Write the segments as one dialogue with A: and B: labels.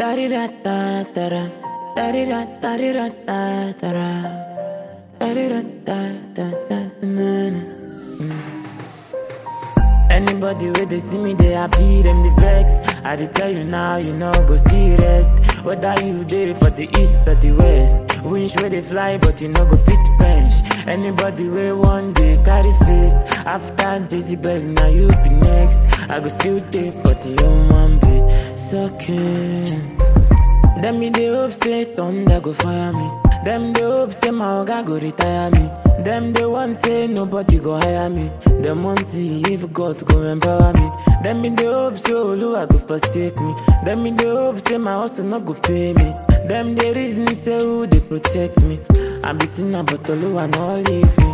A: Da-di-da-da-da-da. Da-di-da-da-di-da-da-da-da. Da-di-da-da-da-da-da-da-da. Anybody where they see me, they happy, them they vex. I dey tell you now, you know, go see rest. Whether you there for the east or the west. Wish where they fly, but you know go fit bench. Anybody where one day carry face. After Jezebel, now you be next. I go still there for the human bit. Sucking. Them me they hope say thunder go fire me. Them they hope say my oga go retire me. Them they want say nobody go hire me. Them want see if God go empower me. Them me they hope say Oluwa go forsake me. Them me they hope say my hustle not go pay me. Them they reason say who they protect me. I be sinner but Oluwa not leave me.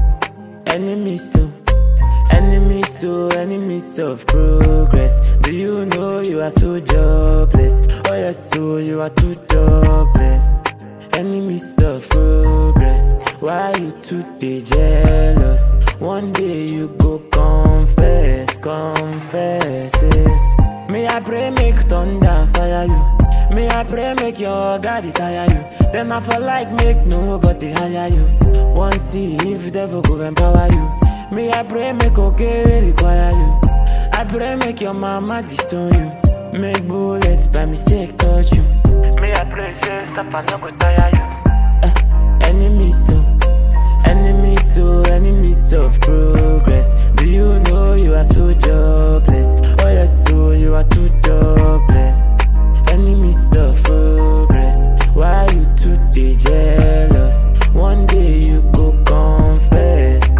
A: Enemies of progress. Do you know you are so jobless? Oh yes, so you are too jobless. Enemies of progress. Why you too dey jealous? One day you go confess it. May I pray make thunder fire you. May I pray make your God tire you. Then I feel like make nobody hire you. One see if devil go empower you. May I pray make okay require you. I pray make your mama disown you. Make bullets by mistake touch you. May I pray say stop and no go tire you. Enemies of progress. Do you know you are so jobless? Oh yes, so you are too jobless. Enemies of progress. Why you too dey jealous? One day you go confess it.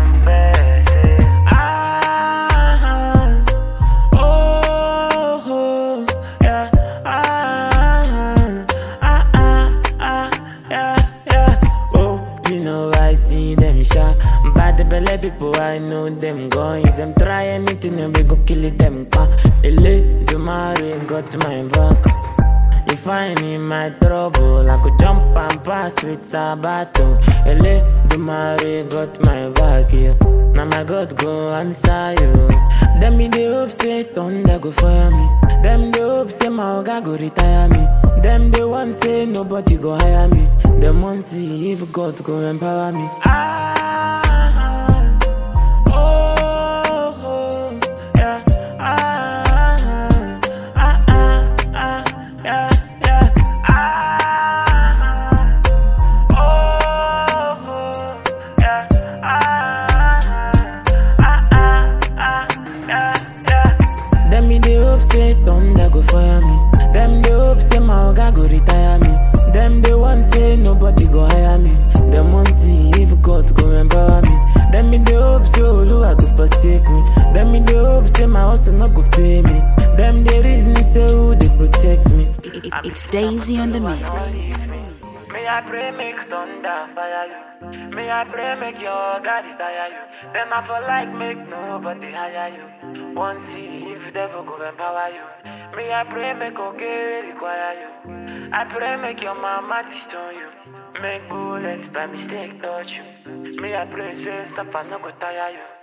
A: I see them sha. Bad belly people, I know them going. Them try anything and we go kill them. Ele, do marry, got my back. If I need my trouble, I could jump and pass with Sabato. Ele, do marry, got my back, yeah. Now my God go answer you. Them me they hope say thunder go fire me. Them they hope say my oga go retire me. Them they want say nobody go hire me. Them want see if God go empower me. Them me they hope say thunder go fire me. Them they hope say my oga go retire me. Them they want say nobody go hire me. Them want see if God go empower me. Them me they hope say Oluwa go forsake me. Them me they hope say my hustle not go pay me. Them they reason say who they protect me.
B: It's Daisy on the mix.
A: May I pray make thunder fire you. May I pray make your God tire you. Then I feel like make nobody hire you. One see if devil go empower you. May I pray make okay require you. I pray make your mama disown you. Make bullets by mistake touch you. May I pray say stop and no go tire you.